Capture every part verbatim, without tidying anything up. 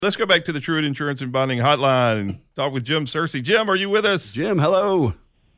Let's go back to the Truett Insurance and Bonding Hotline and talk with Jim Searcy. Jim, are you with us? Jim, hello.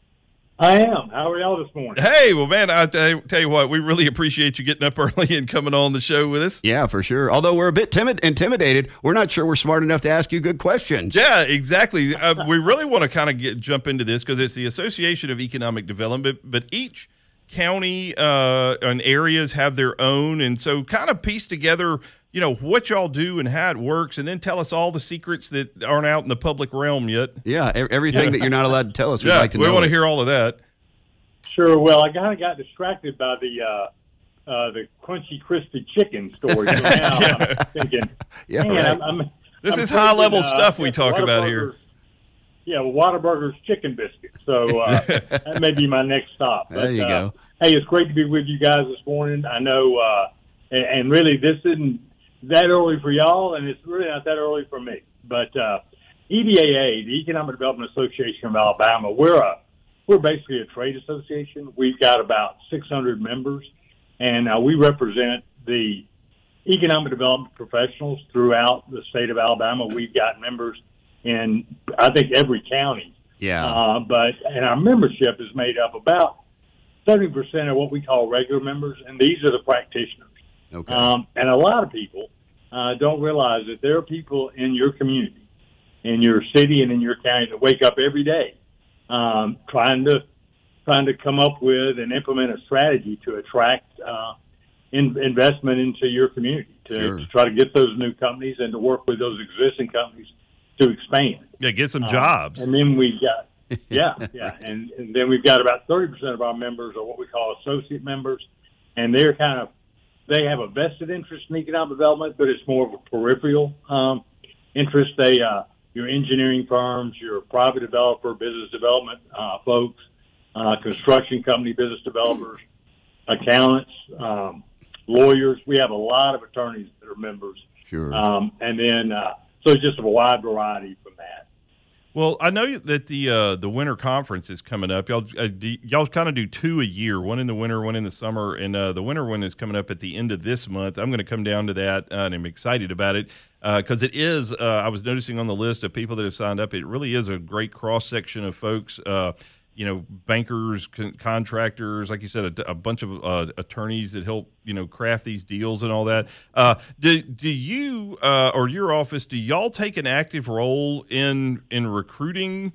I am. How are y'all this morning? Hey, well, man, I tell you, tell you what, we really appreciate you getting up early and coming on the show with us. Yeah, for sure. Although we're a bit timid, intimidated, we're not sure we're smart enough to ask you good questions. Yeah, exactly. uh, we really want to kind of get jump into this because it's the Association of Economic Development, but each county uh, and areas have their own, and so kind of piece together, you know, what y'all do and how it works, and then tell us all the secrets that aren't out in the public realm yet. Yeah, everything that you're not allowed to tell us, we'd yeah, like to we know. We want to it. hear all of that. Sure. Well, I kind of got distracted by the uh, uh, the crunchy, crispy chicken story. So now yeah. I'm thinking, yeah, man, right. I'm, I'm, this I'm is high-level uh, stuff we talk about here. Yeah, well, Whataburger's chicken biscuits. So uh, that may be my next stop. But, there you uh, go. Hey, it's great to be with you guys this morning. I know, uh, and, and really, this isn't that early for y'all, and it's really not that early for me. But uh, E D A A, the Economic Development Association of Alabama, we're a we're basically a trade association. We've got about six hundred members, and uh, we represent the economic development professionals throughout the state of Alabama. We've got members in, I think, every county. Yeah. Uh, but and our membership is made up about seventy percent of what we call regular members, and these are the practitioners. Okay. Um, and a lot of people uh, don't realize that there are people in your community, in your city, and in your county that wake up every day um, trying to trying to come up with and implement a strategy to attract uh, in, investment into your community, to, Sure. to try to get those new companies and to work with those existing companies to expand. Yeah, get some Um, jobs. And then we've got yeah, yeah, and, and then we've got about thirty percent of our members are what we call associate members, and they're kind of they have a vested interest in economic development, but it's more of a peripheral um, interest. They uh, your engineering firms, your private developer, business development uh, folks, uh, construction company, business developers, accountants, um, lawyers. We have a lot of attorneys that are members, Sure. um, and then uh, so it's just a wide variety from that. Well, I know that the uh, the winter conference is coming up. Y'all uh, do, y'all kind of do two a year, one in the winter, one in the summer, and uh, the winter one is coming up at the end of this month. I'm going to come down to that, uh, and I'm excited about it because uh, it is. Uh, I was noticing on the list of people that have signed up, it really is a great cross section of folks. Uh, you know, bankers, con- contractors, like you said, a, a bunch of uh, attorneys that help, you know, craft these deals and all that. Uh, do do you uh, or your office, do y'all take an active role in in recruiting,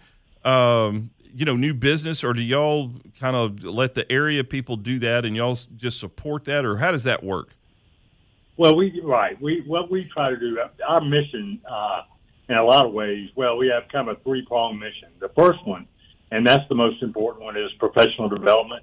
um, you know, new business, or do y'all kind of let the area people do that and y'all just support that, or how does that work? Well, we right. We what we try to do. Our mission, uh, in a lot of ways. Well, we have kind of a three pronged mission. The first one, and that's the most important one, is professional development.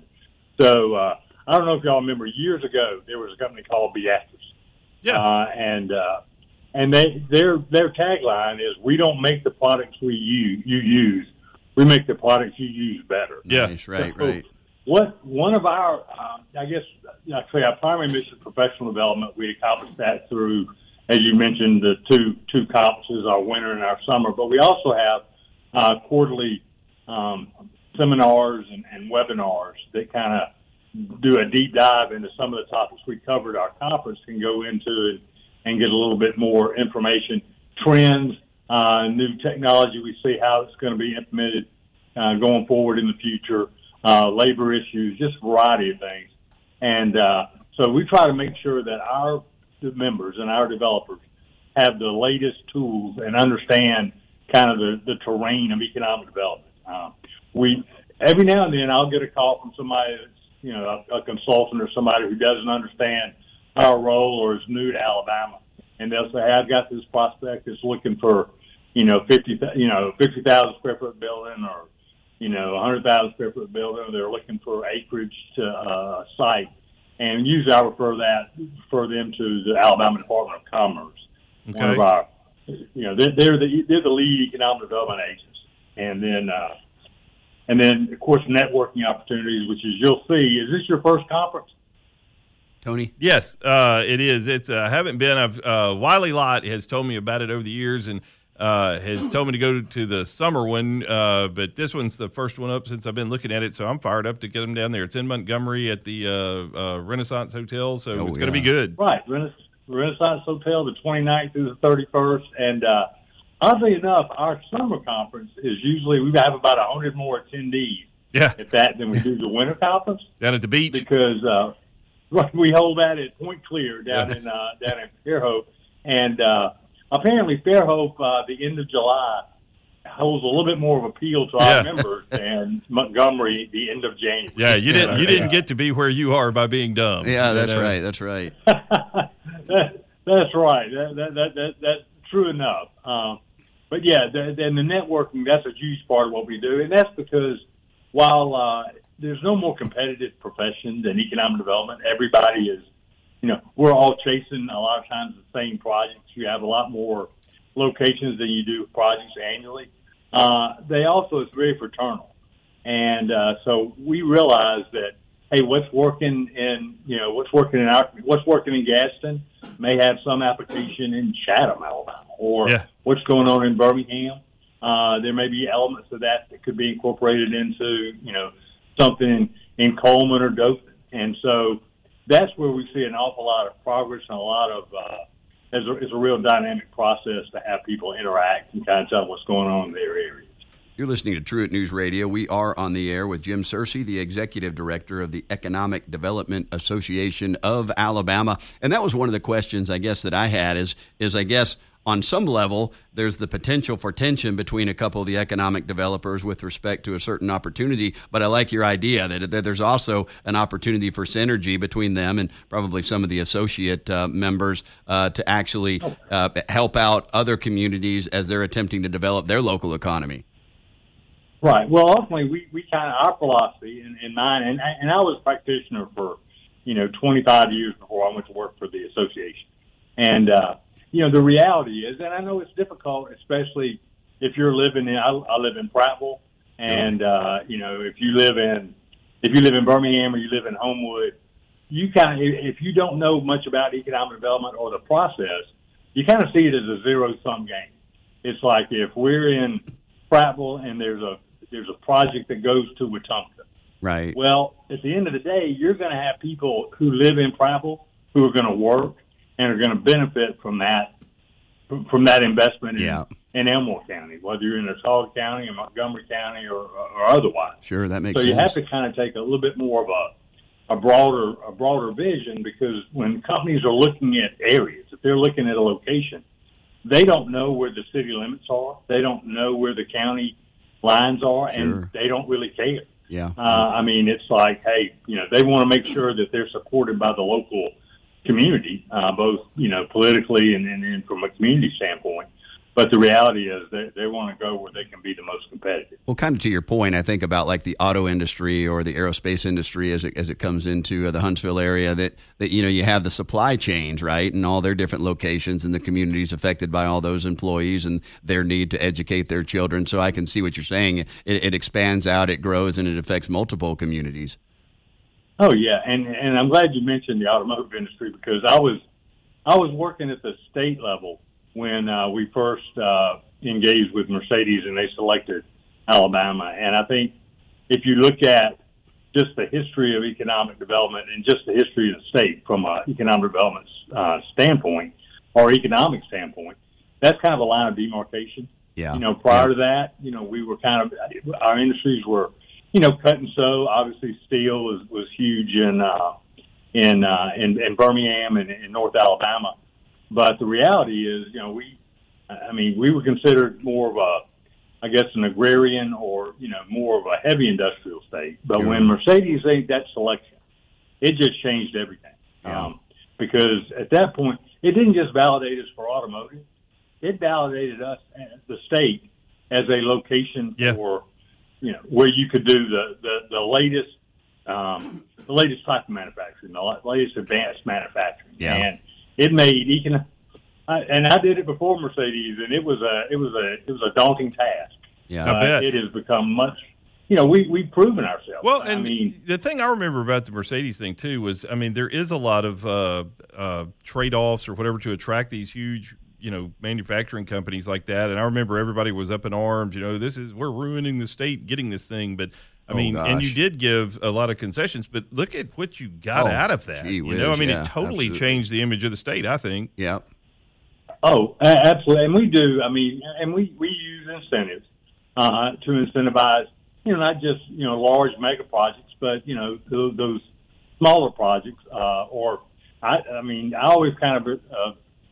So uh, I don't know if y'all remember years ago there was a company called Beatrice. Yeah, uh, and uh, and they their their tagline is, "We don't make the products we use you use. We make the products you use better." Yeah, Nice, right, So, right. What one of our, uh, I guess, actually our primary mission, professional development. We accomplish that through, as you mentioned, the two two conferences, our winter and our summer. But we also have uh, quarterly um, seminars and, and webinars that kind of do a deep dive into some of the topics we covered. Our conference can go into it and get a little bit more information, trends, uh, new technology. We see how it's going to be implemented uh, going forward in the future. Uh, labor issues, just a variety of things. And uh, so we try to make sure that our members and our developers have the latest tools and understand kind of the, the terrain of economic development. Uh, we every now and then I'll get a call from somebody that's, you know, a, a consultant or somebody who doesn't understand our role or is new to Alabama. And they'll say, hey, I've got this prospect that's looking for, you know, fifty, you know, fifty thousand square foot building, or you know, one hundred thousand square foot building. They're looking for acreage to uh, site. And usually I refer that, refer them to the Alabama Department of Commerce. Okay. One of our, you know, they're, they're the, they're the lead economic development agents. And then, uh, and then of course, networking opportunities, which is, you'll see, is this your first conference? Tony? Yes, uh, it is. It's uh, I haven't been. I've uh, Wiley Lott has told me about it over the years, and uh, has told me to go to the summer one. Uh, but this one's the first one up since I've been looking at it, so I'm fired up to get them down there. It's in Montgomery at the uh, uh, Renaissance Hotel, so Oh, it's yeah. going to be good. Right. Rena- Renaissance Hotel, the twenty-ninth through the thirty-first. And uh, oddly enough, our summer conference is usually, we have about one hundred more attendees Yeah. at that than we do the winter conference. Down at the beach. Because uh, we hold that at Point Clear down Yeah. in uh, down in Fairhope. And uh, apparently Fairhope, uh, the end of July, holds a little bit more of appeal to Yeah. our members than Montgomery, the end of January. Yeah, you didn't. You Yeah. didn't get to be where you are by being dumb. Yeah, that's You know? right. That's right. that, that's right. That, that, that, that, that's true enough. Um, but yeah, the, and the networking, that's a huge part of what we do. And that's because while uh, there's no more competitive profession than economic development, everybody is, you know, we're all chasing a lot of times the same projects. You have a lot more locations than you do projects annually. Uh, they also, it's very fraternal. And uh, so we realize that, hey, what's working in, you know, what's working in our, what's working in Gaston may have some application in Chatham, Alabama, or Yeah. what's going on in Birmingham. Uh, there may be elements of that that could be incorporated into, you know, something in, in Coleman or Dothan. And so that's where we see an awful lot of progress and a lot of, uh, it's a, it's a real dynamic process to have people interact and kind of tell them what's going on in their areas. You're listening to Truett News Radio. We are on the air with Jim Searcy, the Executive Director of the Economic Development Association of Alabama. And that was one of the questions, I guess, that I had is, is I guess, on some level, there's the potential for tension between a couple of the economic developers with respect to a certain opportunity. But I like your idea that, that there's also an opportunity for synergy between them and probably some of the associate uh, members uh, to actually uh, help out other communities as they're attempting to develop their local economy. Right. Well, ultimately, we, we kind of, our philosophy in, in mine, and, and I was a practitioner for, you know, twenty-five years before I went to work for the association. And, uh, you know, the reality is, and I know it's difficult, especially if you're living in, I, I live in Prattville, and, uh, you know, if you live in, if you live in Birmingham or you live in Homewood, you kind of, if you don't know much about economic development or the process, you kind of see it as a zero-sum game. It's like if we're in Prattville and there's a, there's a project that goes to Wetumpka. Right. Well, at the end of the day, you're going to have people who live in Prattville who are going to work and are going to benefit from that from that investment in, Yeah. in Elmore County, whether you're in Ossabaw County or Montgomery County or, or otherwise. Sure, that makes so sense. you have to kind of take a little bit more of a a broader a broader vision, because when companies are looking at areas, if they're looking at a location, they don't know where the city limits are. They don't know where the county lines are, Sure. and they don't really care. Yeah. Uh, I mean, it's like, hey, you know, they want to make sure that they're supported by the local community, uh, both, you know, politically and, and, and from a community standpoint. But the reality is they, they want to go where they can be the most competitive. Well, kind of to your point, I think about like the auto industry or the aerospace industry as it as it comes into uh, the Huntsville area. That that you know you have the supply chains, right, and all their different locations and the communities affected by all those employees and their need to educate their children. So I can see what you're saying. It, it expands out, it grows, and it affects multiple communities. Oh yeah, and and I'm glad you mentioned the automotive industry, because I was I was working at the state level when uh, we first uh, engaged with Mercedes and they selected Alabama. And I think if you look at just the history of economic development and just the history of the state from an economic development uh, standpoint or economic standpoint, that's kind of a line of demarcation. Yeah. You know, prior yeah. to that, you know, we were kind of, our industries were, you know, cut and sew. Obviously, steel was, was huge in, uh, in, uh, in, in Birmingham and in North Alabama. But the reality is, you know, we, I mean, we were considered more of a, I guess, an agrarian or, you know, more of a heavy industrial state. But Sure. when Mercedes made that selection, it just changed everything. Yeah. Um, because at that point, it didn't just validate us for automotive. It validated us, as the state, as a location Yeah. for, you know, where you could do the, the, the latest, um, the latest type of manufacturing, the latest advanced manufacturing. Yeah. And it made econ, I, and I did it before Mercedes, and it was a it was a it was a daunting task. Yeah. I bet. It has become much. You know, we we've proven ourselves. Well, I and mean, the thing I remember about the Mercedes thing too was, I mean, there is a lot of uh, uh, trade-offs or whatever to attract these huge, you know, manufacturing companies like that. And I remember everybody was up in arms. You know, this is we're ruining the state getting this thing, but I mean, oh, and you did give a lot of concessions, but look at what you got oh, out of that. Gee whiz, you know, I mean, yeah, it totally absolutely. changed the image of the state, I think. Yeah. Oh, absolutely. And we do. I mean, and we, we use incentives uh, to incentivize, you know, not just, you know, large mega projects, but, you know, those, those smaller projects. Uh, or, I, I mean, I always kind of, uh,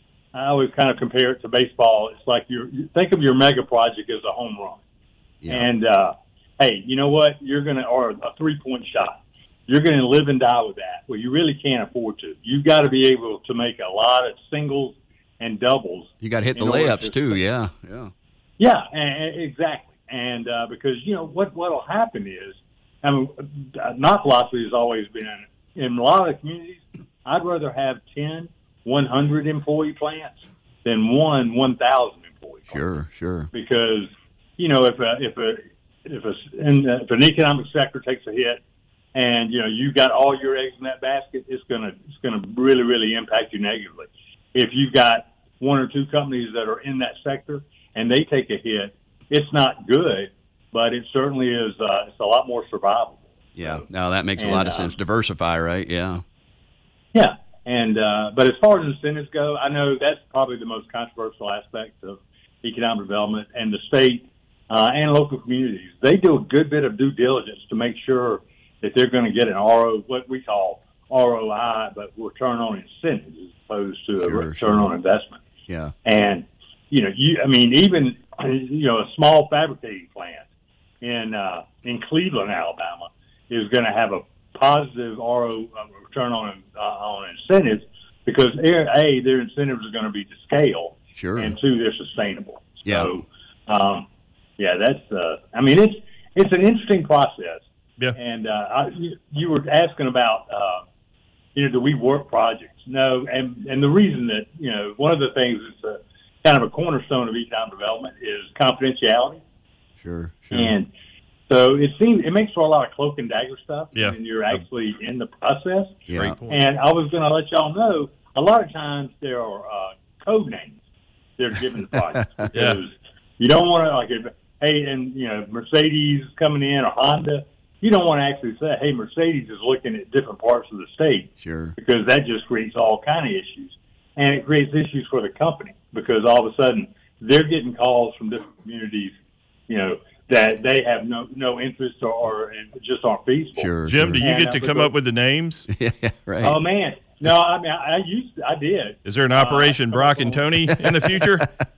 I always kind of compare it to baseball. It's like you're, you think of your mega project as a home run. Yeah. And, uh, hey, you know what? You're going to, or a three point shot. You're going to live and die with that. Well, you really can't afford to. You've got to be able to make a lot of singles and doubles. You got to hit the in order layups to- too. Yeah. Yeah. Yeah, and, exactly. And uh, because, you know, what what will happen is, I mean, my philosophy has always been, in a lot of communities, I'd rather have ten, one hundred employee plants than one one thousand employee plant. Sure. Sure. Because, you know, if a, if a, if a, and if an economic sector takes a hit, and you know you got all your eggs in that basket, it's gonna it's gonna really really impact you negatively. If you've got one or two companies that are in that sector and they take a hit, it's not good, but it certainly is. Uh, it's a lot more survivable. Yeah. So, No, that makes a and, lot of uh, sense. Diversify, right? Yeah. Yeah, and uh, but as far as incentives go, I know that's probably the most controversial aspect of economic development, and the state uh, and local communities, they do a good bit of due diligence to make sure that they're going to get an R O, what we call R O I, but return on incentives as opposed to a Sure, return sure. on investment. Yeah. And, you know, you, I mean, even, you know, a small fabricating plant in, uh, in Cleveland, Alabama is going to have a positive R O, uh, return on, uh, on incentives because A, their incentives are going to be to scale. Sure. And two, they're sustainable. Yeah. So, um, yeah, that's, uh, I mean, it's, it's an interesting process. Yeah. And, uh, I, you, you were asking about, uh, you know, do we work projects? No. And, and the reason that, you know, one of the things that's a, kind of a cornerstone of economic development is confidentiality. Sure. Sure. And so it seems, it makes for a lot of cloak and dagger stuff. Yeah. And you're actually in the process. yeah. Great point. And I was going to let y'all know, a lot of times there are uh, code names they're given to projects because Yeah. you don't want to, like, if, hey, and, you know, Mercedes is coming in or Honda, you don't want to actually say, hey, Mercedes is looking at different parts of the state Sure. because that just creates all kind of issues. And it creates issues for the company because all of a sudden they're getting calls from different communities, you know, that they have no no interest or, or just aren't feasible. Sure. Jim, sure. do you And, get uh, to come because- up with the names? Yeah. Right. Oh, man. No, I mean, I, I used to, I did. Is there an Operation Uh, Brock and Tony in the future?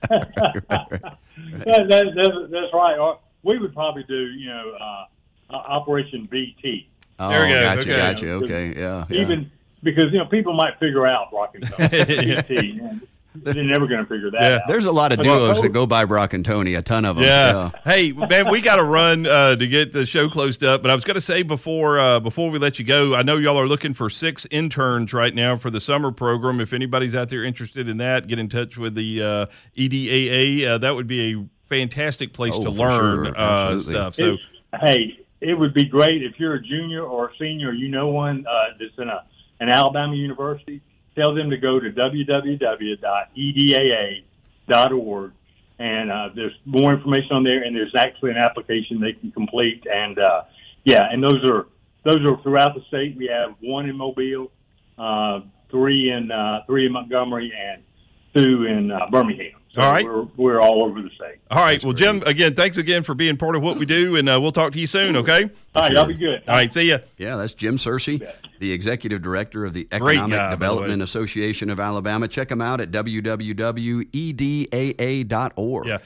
that, that, that's, that's right. Or we would probably do, you know, uh, uh, Operation B T. Oh, There we go. Gotcha. Okay. Gotcha. Okay. Yeah. yeah. Even because, you know, people might figure out Brock and Tony. Yeah. B T. They're never going to figure that Yeah. out. There's a lot of But duos those- that go by Brock and Tony, a ton of them. Yeah. Hey, man, we got to run uh, to get the show closed up. But I was going to say before uh, before we let you go, I know y'all are looking for six interns right now for the summer program. If anybody's out there interested in that, get in touch with the uh, E D A A. Uh, that would be a fantastic place Oh, to for learn sure. uh, Absolutely. stuff. So It's, hey, it would be great if you're a junior or a senior, you know one uh, that's in a, an Alabama university, tell them to go to w w w dot e d a a dot org. And uh, there's more information on there, and there's actually an application they can complete. And, uh, yeah, and those are those are throughout the state. We have one in Mobile, uh, three in uh, three in Montgomery, and two in uh, Birmingham. So All right. we're, we're all over the state. all right. Well, Jim, again, thanks again for being part of what we do, and uh, we'll talk to you soon, okay? All right, y'all be good. All right, see ya. Yeah, that's Jim Searcy, the executive director of the Great Economic guy, by the Development way. Association of Alabama. Check him out at w w w dot e d a a dot org. Yeah.